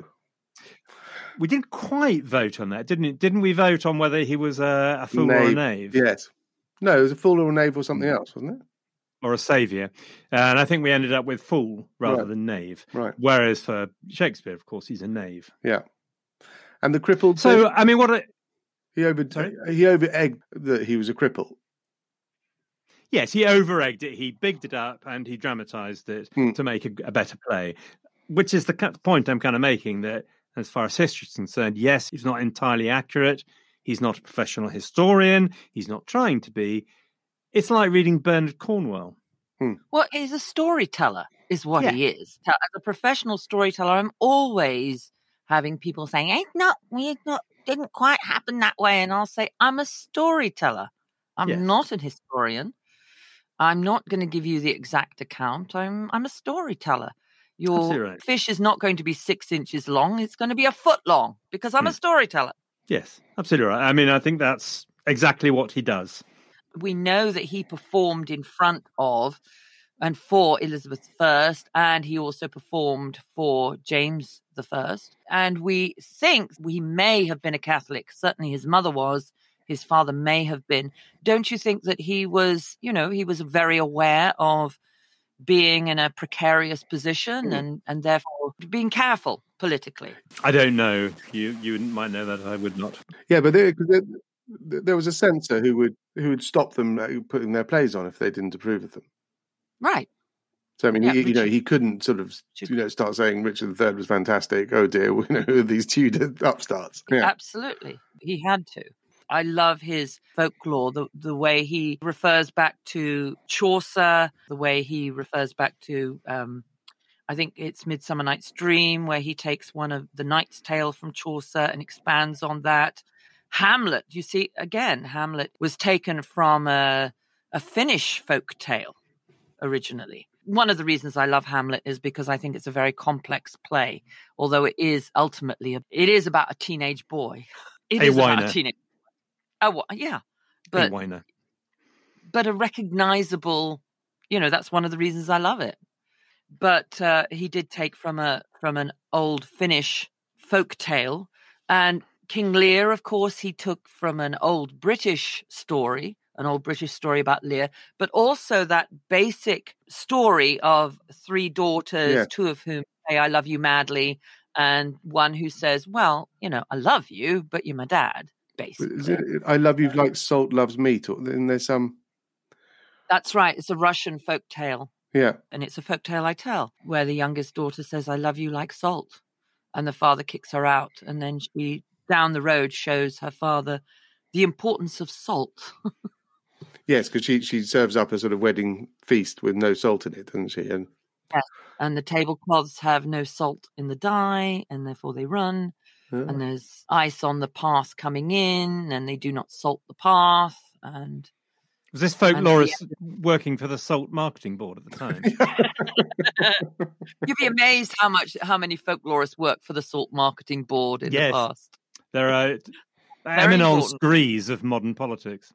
We didn't quite vote on that, didn't we vote on whether he was a fool or a knave? Yes. No, it was a fool or a knave or something else, wasn't it? Or a saviour. And I think we ended up with fool rather than knave. Right. Whereas for Shakespeare, of course, he's a knave. Yeah. And the crippled... So, I mean, he over-egged that he was a cripple. Yes, he over-egged it. He bigged it up and he dramatised it to make a better play, which is the point I'm kind of making, that as far as history is concerned, yes, he's not entirely accurate. He's not a professional historian. He's not trying to be. It's like reading Bernard Cornwell. Well, he's a storyteller, is what he is. As a professional storyteller, I'm always having people saying, it didn't quite happen that way. And I'll say, I'm a storyteller. I'm not an historian. I'm not going to give you the exact account. I'm a storyteller. Your fish is not going to be 6 inches long. It's going to be a foot long because I'm a storyteller. Yes, absolutely right. I mean, I think that's exactly what he does. We know that he performed in front of and for Elizabeth I, and he also performed for James I. And we think he may have been a Catholic. Certainly his mother was. His father may have been. Don't you think that he was, he was very aware of being in a precarious position and therefore being careful politically? I don't know. You might know that. I would not. Yeah, but there was a censor who would stop them putting their plays on if they didn't approve of them. Right. So I mean, he couldn't sort of start saying Richard III was fantastic. Oh dear, who are these Tudor upstarts? Yeah. Absolutely, he had to. I love his folklore, the way he refers back to Chaucer, the way he refers back to, I think it's Midsummer Night's Dream, where he takes one of the Knight's Tale from Chaucer and expands on that. Hamlet, you see, again, Hamlet was taken from a Finnish folk tale originally. One of the reasons I love Hamlet is because I think it's a very complex play, although it is ultimately, it is about a teenage boy. It is about a teenage. Oh, yeah. But a recognizable, that's one of the reasons I love it. But he did take from an old Finnish folk tale. And King Lear, of course, he took from an old British story about Lear, but also that basic story of three daughters, two of whom say, I love you madly, and one who says, well, I love you, but you're my dad. Basically. I love you like salt loves meat. And there's some. That's right. It's a Russian folk tale. Yeah. And it's a folk tale I tell, where the youngest daughter says, I love you like salt. And the father kicks her out. And then she, down the road, shows her father the importance of salt. Yes, because she serves up a sort of wedding feast with no salt in it, doesn't she? And yes. And the tablecloths have no salt in the dye, and therefore they run. And there's ice on the path coming in, and they do not salt the path. And was this folklorist working for the Salt Marketing Board at the time? You'd be amazed how many folklorists work for the Salt Marketing Board in the past. There are eminence degrees of modern politics.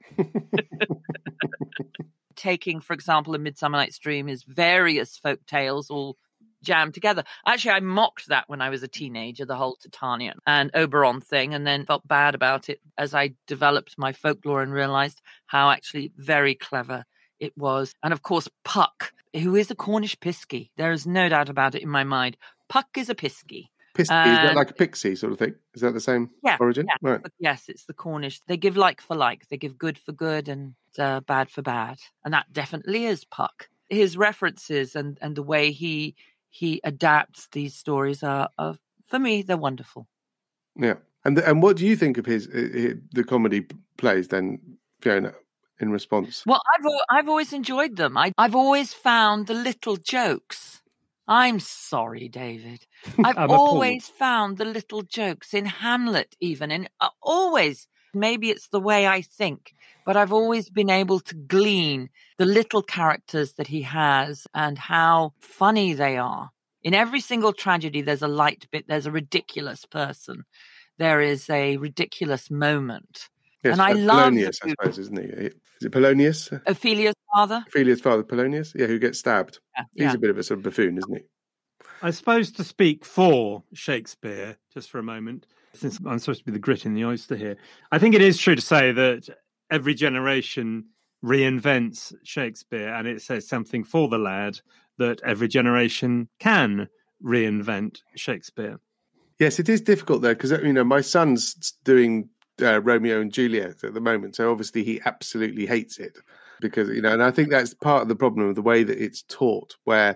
Taking, for example, A Midsummer Night's Dream is various folk tales all jammed together. Actually, I mocked that when I was a teenager, the whole Titania and Oberon thing, and then felt bad about it as I developed my folklore and realized how actually very clever it was. And of course, Puck, who is a Cornish piskie. There is no doubt about it in my mind. Puck is a piskie. Piskie, is that like a pixie sort of thing? Is that the same origin? Yeah, right. Yes, it's the Cornish. They give like for like. They give good for good and bad for bad. And that definitely is Puck. His references and the way he adapts these stories are for me, they're wonderful. Yeah. And what do you think of the comedy plays then, Fiona, in response? Well, I've always enjoyed them. I've always found the little jokes. I'm sorry, David. I've always found the little jokes in Hamlet, even, and always. Maybe it's the way I think, but I've always been able to glean the little characters that he has and how funny they are. In every single tragedy, there's a light bit. There's a ridiculous person. There is a ridiculous moment. Yes, and I love Polonius, I suppose, isn't he? Is it Polonius? Ophelia's father. Ophelia's father, Polonius, who gets stabbed. Yeah. He's a bit of a sort of buffoon, isn't he? I suppose to speak for Shakespeare, just for a moment, since I'm supposed to be the grit in the oyster here, I think it is true to say that every generation reinvents Shakespeare, and it says something for the lad that every generation can reinvent Shakespeare. Yes, it is difficult though, because my son's doing Romeo and Juliet at the moment, so obviously he absolutely hates it because and I think that's part of the problem of the way that it's taught, where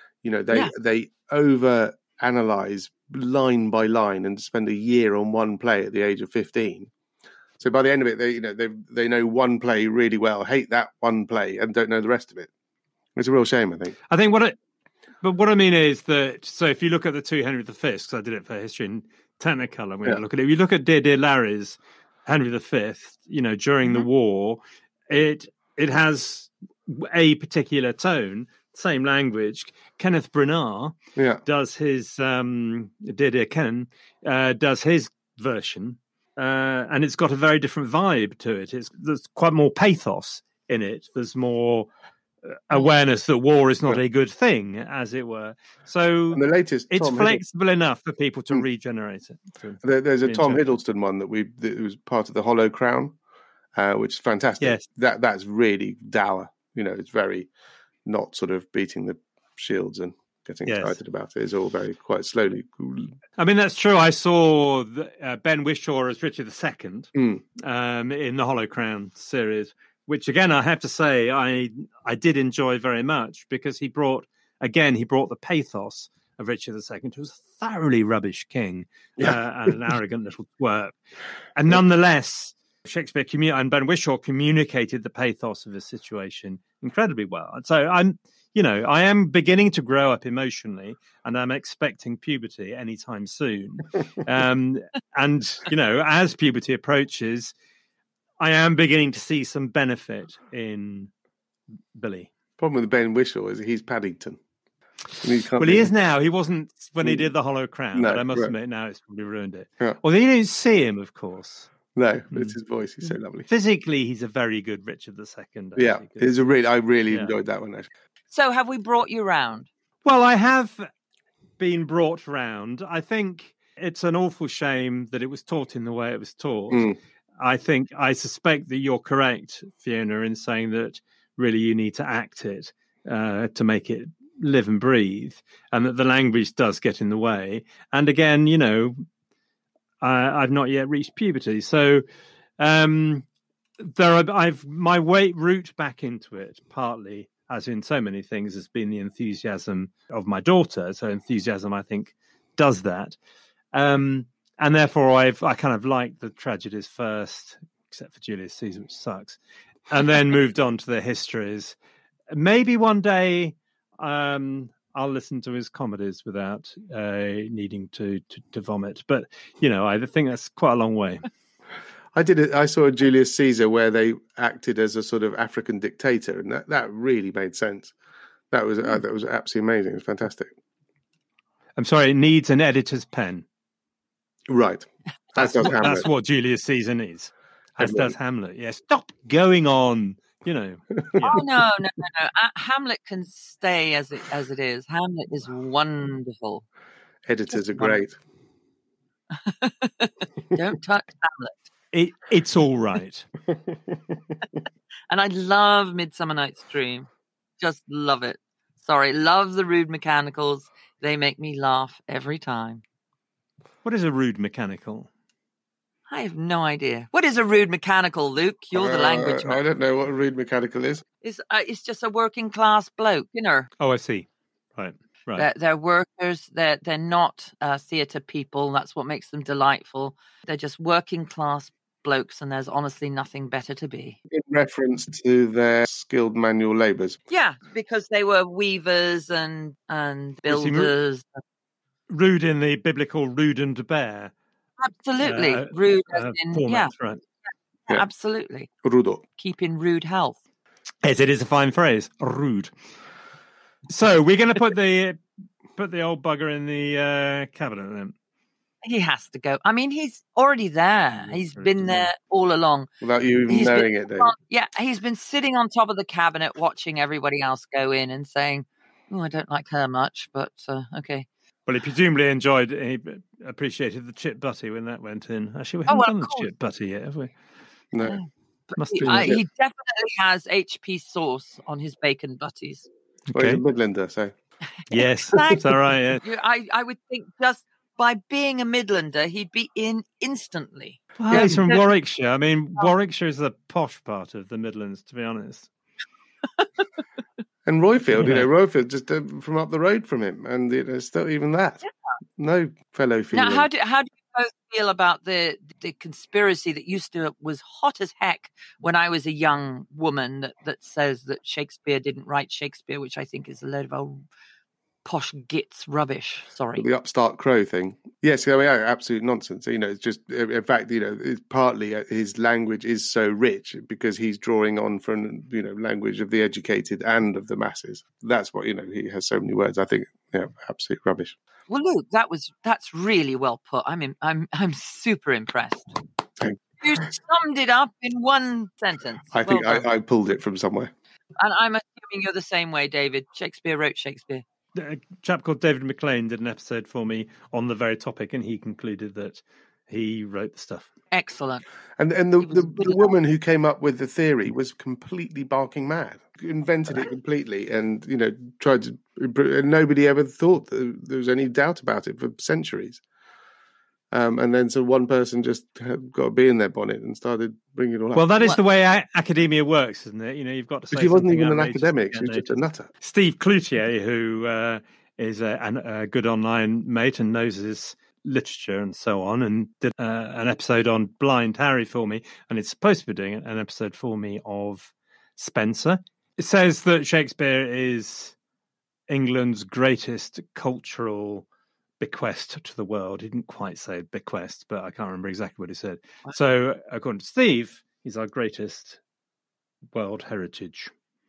they over analyze line by line and spend a year on one play at the age of 15. So by the end of it, they know one play really well, hate that one play, and don't know the rest of it. It's a real shame, I think. I think what I mean is that, so if you look at the two Henry V, because I did it for History and Technicolor, I'm going to look at it. If you look at Dear Dear Larry's Henry V, during the war, it has a particular tone, same language. Kenneth Branagh does his Dear Dear Ken does his version, and it's got a very different vibe to it. There's quite more pathos in it. There's more awareness that war is not a good thing, as it were. So and the latest, it's flexible enough for people to regenerate it. There's a Tom Hiddleston one that was part of the Hollow Crown, which is fantastic. Yes. That's really dour. It's very not sort of beating the shields and getting excited about it. It's all very quite slowly. I mean, that's true. I saw Ben Whishaw as Richard II in the Hollow Crown series, which again, I have to say, I did enjoy very much because he brought the pathos of Richard II, who was a thoroughly rubbish king and an arrogant little twerp. And nonetheless, Shakespeare and Ben Whishaw communicated the pathos of his situation incredibly well. And so I am beginning to grow up emotionally, and I'm expecting puberty anytime soon. And as puberty approaches, I am beginning to see some benefit in Billy. Problem with Ben Whishaw is he's Paddington. He is now. He wasn't when he did the Hollow Crown, but I must admit now it's probably ruined it. Yeah. Well, you didn't see him, of course. No, it's his voice. He's so lovely. Physically, he's a very good Richard II. Yeah, I really enjoyed that one, actually. So have we brought you round? Well, I have been brought round. I think it's an awful shame that it was taught in the way it was taught. I suspect that you're correct, Fiona, in saying that really you need to act it to make it live and breathe, and that the language does get in the way. And again, I've not yet reached puberty, so my route back into it, partly, as in so many things, has been the enthusiasm of my daughter. So enthusiasm, I think, does that. And therefore, I kind of liked the tragedies first, except for Julius Caesar, which sucks, and then moved on to the histories. Maybe one day I'll listen to his comedies without needing to vomit. But, I think that's quite a long way. I saw a Julius Caesar where they acted as a sort of African dictator, and that really made sense. That was absolutely amazing. It was fantastic. I'm sorry, it needs an editor's pen. Right. That's what Julius Caesar needs. As does Hamlet. Yeah, stop going on. Yeah. Oh no. Hamlet can stay as it is. Hamlet is wonderful. Editors are great. Don't touch Hamlet. It's all right. And I love Midsummer Night's Dream. Just love it. Sorry, love the Rude Mechanicals. They make me laugh every time. What is a rude mechanical? I have no idea. What is a rude mechanical, Luke? You're the language man. I don't know what a rude mechanical is. It's just a working class bloke, you know. Oh, I see. Right. They're workers. They're not theatre people. That's what makes them delightful. They're just working class blokes, and there's honestly nothing better to be. In reference to their skilled manual labours. Yeah, because they were weavers and builders. Rude in the biblical rude and bear. Absolutely. Rude as in, format, right. Yeah, absolutely. Rudo. Keep in rude health. Yes, it is a fine phrase. Rude. So we're going to put the old bugger in the cabinet then. He has to go. I mean, he's already there. He's been there all along. Without you even knowing it, David. He's been sitting on top of the cabinet watching everybody else go in and saying, oh, I don't like her much, but okay. Well, he presumably he appreciated the chip butty when that went in. Actually, we haven't done the chip butty yet, have we? No. Must he definitely has HP sauce on his bacon butties. Well, he's a Midlander, so. Yes, that's all right. Yeah. I would think just by being a Midlander, he'd be in instantly. Well, he's from Warwickshire. I mean, Warwickshire is the posh part of the Midlands, to be honest. And Royfield, Royfield just from up the road from him, and still even that. Yeah. No fellow feeling. Now, how do you both feel about the conspiracy that was hot as heck when I was a young woman that says that Shakespeare didn't write Shakespeare, which I think is a load of old posh gits rubbish. Sorry. The upstart crow thing. Yes, I mean, absolute nonsense. It's just, in fact, it's partly his language is so rich because he's drawing on from, language of the educated and of the masses. That's what, he has so many words. I think, absolute rubbish. Well, Luke, that's really well put. I'm super impressed. You summed it up in one sentence. I think I pulled it from somewhere. And I'm assuming you're the same way, David. Shakespeare wrote Shakespeare. A chap called David McLean did an episode for me on the very topic, and he concluded that he wrote the stuff. Excellent. And the woman who came up with the theory was completely barking mad. Invented it completely, and tried to. And nobody ever thought that there was any doubt about it for centuries. And then so one person just got a bee in their bonnet and started bringing it all up. Well, that is the way academia works, isn't it? You've got to say. But he wasn't even an academic; he was just a nutter. Steve Cloutier, who is a good online mate and knows his literature and so on, and did an episode on Blind Harry for me, and it's supposed to be doing an episode for me of Spencer. It says that Shakespeare is England's greatest cultural bequest to the world. He didn't quite say bequest, but I can't remember exactly what he said. So, according to Steve, he's our greatest world heritage,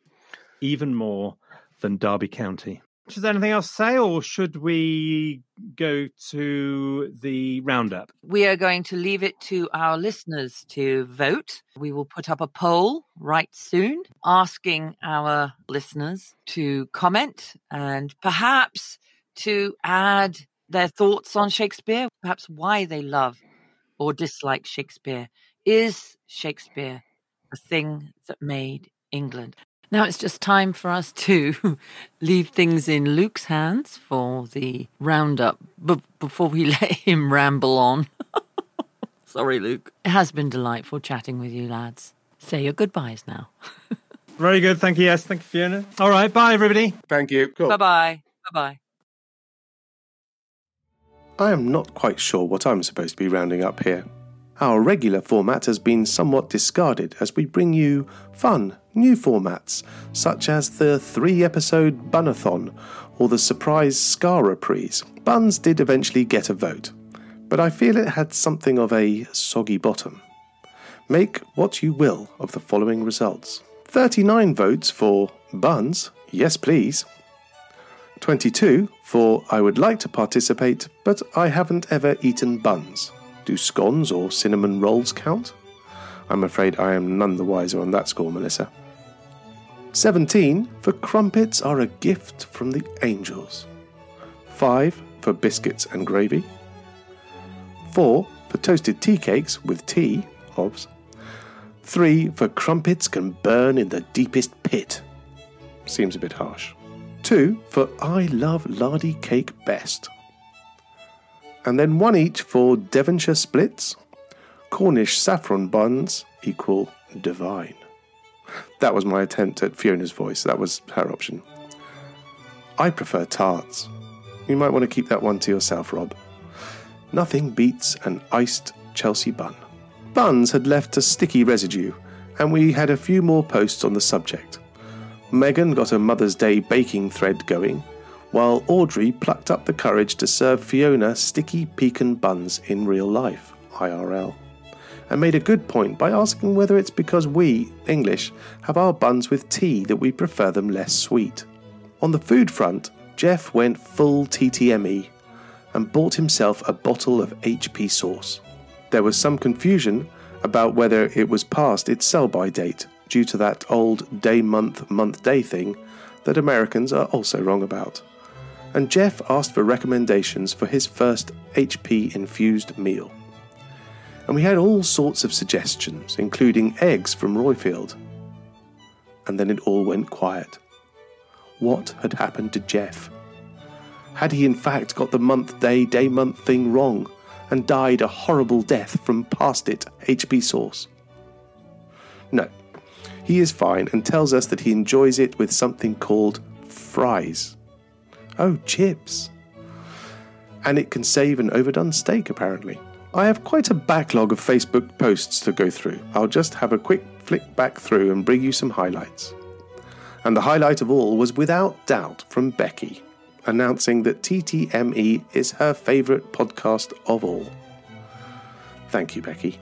even more than Derby County. Is there anything else to say, or should we go to the roundup? We are going to leave it to our listeners to vote. We will put up a poll right soon, asking our listeners to comment and perhaps to add their thoughts on Shakespeare, perhaps why they love or dislike Shakespeare. Is Shakespeare the thing that made England? Now it's just time for us to leave things in Luke's hands for the roundup before we let him ramble on. Sorry, Luke. It has been delightful chatting with you, lads. Say your goodbyes now. Very good. Thank you. Yes, thank you, Fiona. All right. Bye, everybody. Thank you. Cool. Bye-bye. Bye-bye. I am not quite sure what I'm supposed to be rounding up here. Our regular format has been somewhat discarded as we bring you fun, new formats, such as the 3-episode Bunathon or the surprise Scar reprise. Buns did eventually get a vote, but I feel it had something of a soggy bottom. Make what you will of the following results. 39 votes for Buns, yes please. 22 for I would like to participate, but I haven't ever eaten buns. Do scones or cinnamon rolls count? I'm afraid I am none the wiser on that score, Melissa. 17 for crumpets are a gift from the angels. 5 for biscuits and gravy. 4 for toasted tea cakes with tea, obs. 3 for crumpets can burn in the deepest pit. Seems a bit harsh. 2 for I love lardy cake best. And then 1 each for Devonshire splits, Cornish saffron buns equal divine. That was my attempt at Fiona's voice. That was her option. I prefer tarts. You might want to keep that one to yourself, Rob. Nothing beats an iced Chelsea bun. Buns had left a sticky residue, and we had a few more posts on the subject. Megan got a Mother's Day baking thread going, while Audrey plucked up the courage to serve Fiona sticky pecan buns in real life, IRL, and made a good point by asking whether it's because we, English, have our buns with tea that we prefer them less sweet. On the food front, Jeff went full TTME and bought himself a bottle of HP sauce. There was some confusion about whether it was past its sell-by date due to that old day-month, month-day thing that Americans are also wrong about. And Jeff asked for recommendations for his first HP-infused meal. And we had all sorts of suggestions, including eggs from Royfield. And then it all went quiet. What had happened to Jeff? Had he in fact got the month-day, day-month thing wrong and died a horrible death from past-it HP sauce? No, he is fine and tells us that he enjoys it with something called fries. Oh, chips. And it can save an overdone steak, apparently. I have quite a backlog of Facebook posts to go through. I'll just have a quick flick back through and bring you some highlights. And the highlight of all was without doubt from Becky, announcing that TTME is her favourite podcast of all. Thank you, Becky.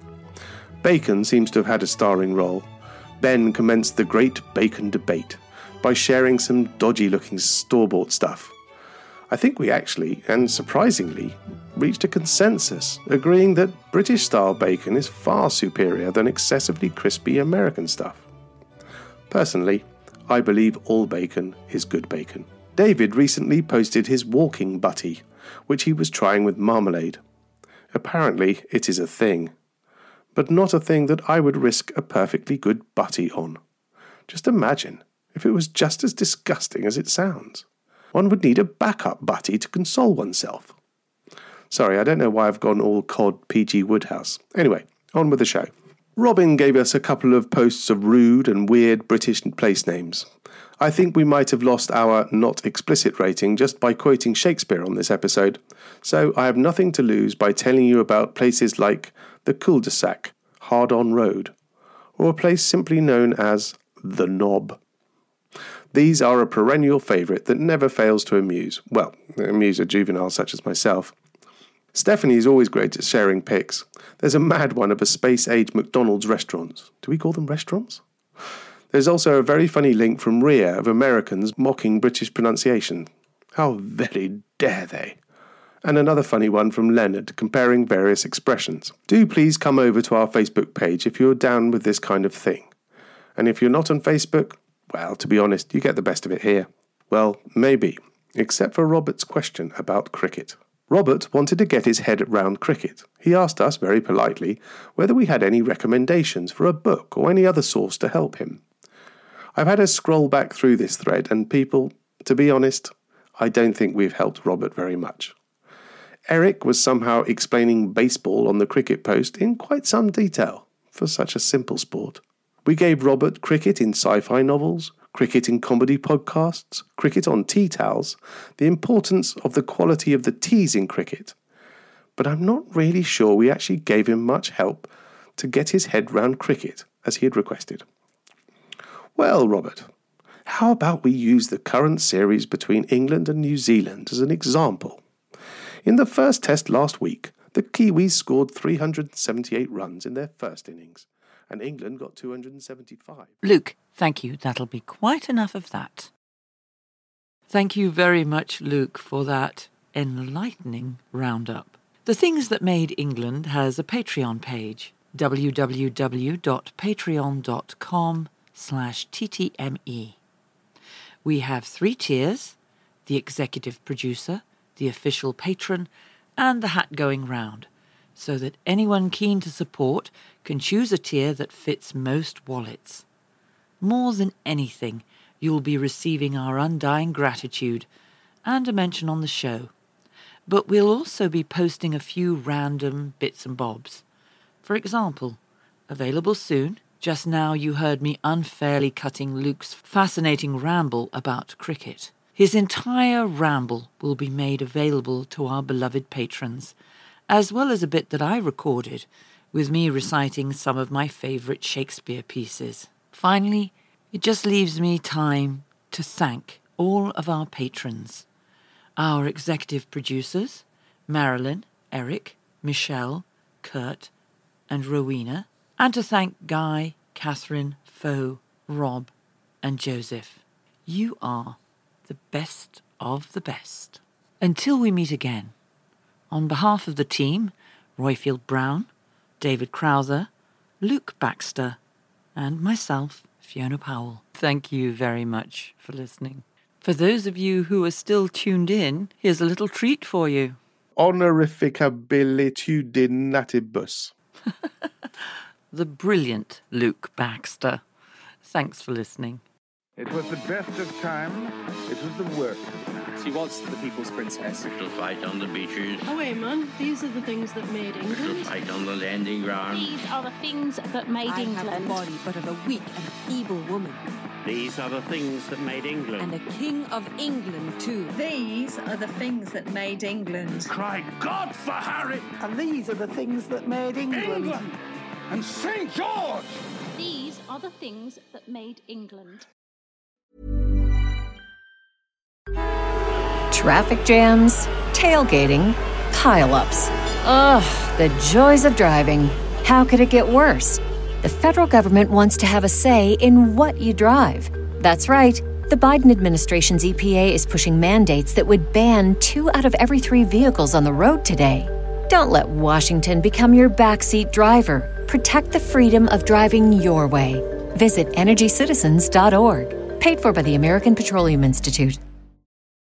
Bacon seems to have had a starring role. Ben commenced the great bacon debate by sharing some dodgy-looking store-bought stuff. I think we actually, and surprisingly, reached a consensus, agreeing that British-style bacon is far superior than excessively crispy American stuff. Personally, I believe all bacon is good bacon. David recently posted his walking butty, which he was trying with marmalade. Apparently, it is a thing, but not a thing that I would risk a perfectly good butty on. Just imagine if it was just as disgusting as it sounds. One would need a backup butty to console oneself. Sorry, I don't know why I've gone all cod PG Woodhouse. Anyway, on with the show. Robin gave us a couple of posts of rude and weird British place names. I think we might have lost our not explicit rating just by quoting Shakespeare on this episode, so I have nothing to lose by telling you about places like the Cul-de-sac, Hard-on Road, or a place simply known as the Knob. These are a perennial favourite that never fails to amuse a juvenile such as myself. Stephanie is always great at sharing pics. There's a mad one of a space-age McDonald's restaurants. Do we call them restaurants? There's also a very funny link from Ria of Americans mocking British pronunciation. How very dare they? And another funny one from Leonard comparing various expressions. Do please come over to our Facebook page if you're down with this kind of thing. And if you're not on Facebook, well, to be honest, you get the best of it here. Well, maybe, except for Robert's question about cricket. Robert wanted to get his head round cricket. He asked us very politely whether we had any recommendations for a book or any other source to help him. I've had a scroll back through this thread and people, to be honest, I don't think we've helped Robert very much. Eric was somehow explaining baseball on the cricket post in quite some detail for such a simple sport. We gave Robert cricket in sci-fi novels, cricket in comedy podcasts, cricket on tea towels, the importance of the quality of the teas in cricket. But I'm not really sure we actually gave him much help to get his head round cricket, as he had requested. Well, Robert, how about we use the current series between England and New Zealand as an example? In the first test last week, the Kiwis scored 378 runs in their first innings, and England got 275. Luke, thank you. That'll be quite enough of that. Thank you very much, Luke, for that enlightening roundup. The Things That Made England has a Patreon page, www.patreon.com/ttme. We have 3 tiers: the executive producer, the official patron, and the hat going round. so that anyone keen to support can choose a tier that fits most wallets. More than anything, you'll be receiving our undying gratitude and a mention on the show. But we'll also be posting a few random bits and bobs. For example, available soon, just now you heard me unfairly cutting Luke's fascinating ramble about cricket. His entire ramble will be made available to our beloved patrons, as well as a bit that I recorded, with me reciting some of my favourite Shakespeare pieces. Finally, it just leaves me time to thank all of our patrons. Our executive producers, Marilyn, Eric, Michelle, Kurt, and Rowena, and to thank Guy, Catherine, Fo, Rob, and Joseph. You are the best of the best. Until we meet again, on behalf of the team, Royfield Brown, David Crowther, Luke Baxter, and myself, Fiona Powell, thank you very much for listening. For those of you who are still tuned in, here's a little treat for you. Honorificabilitudinatibus. The brilliant Luke Baxter. Thanks for listening. It was the best of time. It was the worst of time. She was the people's princess. We shall fight on the beaches. Oh, wait, man. These are the things that made We shall England. fight on the landing ground. These are the things that made I England. have a body, but of a weak and feeble woman. These are the things that made England. And a king of England, too. These are the things that made England. Cry God for Harry! And these are the things that made England. And St. George! These are the things that made England. Traffic jams, tailgating, pile-ups. Ugh, the joys of driving. How could it get worse? The federal government wants to have a say in what you drive. That's right. The Biden administration's EPA is pushing mandates that would ban 2 out of every 3 vehicles on the road today. Don't let Washington become your backseat driver. Protect the freedom of driving your way. Visit EnergyCitizens.org. Paid for by the American Petroleum Institute.